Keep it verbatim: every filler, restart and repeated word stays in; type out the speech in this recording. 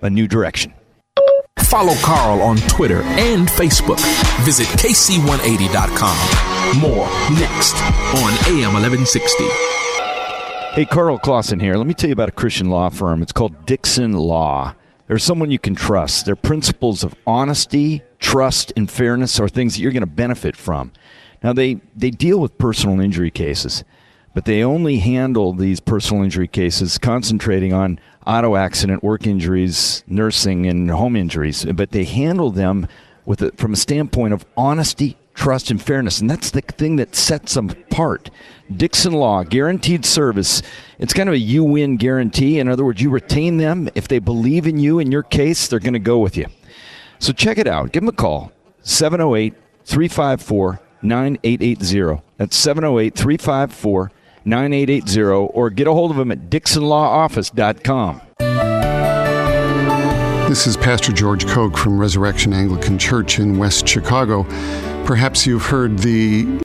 a new direction. Follow Carl on Twitter and Facebook. Visit K C one eighty dot com. More next on A M eleven sixty. Hey, Carl Clausen here. Let me tell you about a Christian law firm. It's called Dixon Law. They're someone you can trust. Their principles of honesty, trust, and fairness are things that you're going to benefit from. Now, they, they deal with personal injury cases, but they only handle these personal injury cases concentrating on auto accident, work injuries, nursing, and home injuries. But they handle them with a, from a standpoint of honesty, trust, and fairness. And that's the thing that sets them apart. Dixon Law, guaranteed service. It's kind of a you-win guarantee. In other words, you retain them. If they believe in you, in your case, they're going to go with you. So check it out. Give them a call, seven oh eight, three five four, nine eight eight zero. That's seven oh eight, three five four, nine eight eight zero, or get a hold of them at dixon law office dot com. This is Pastor George Koch from Resurrection Anglican Church in West Chicago. Perhaps you've heard the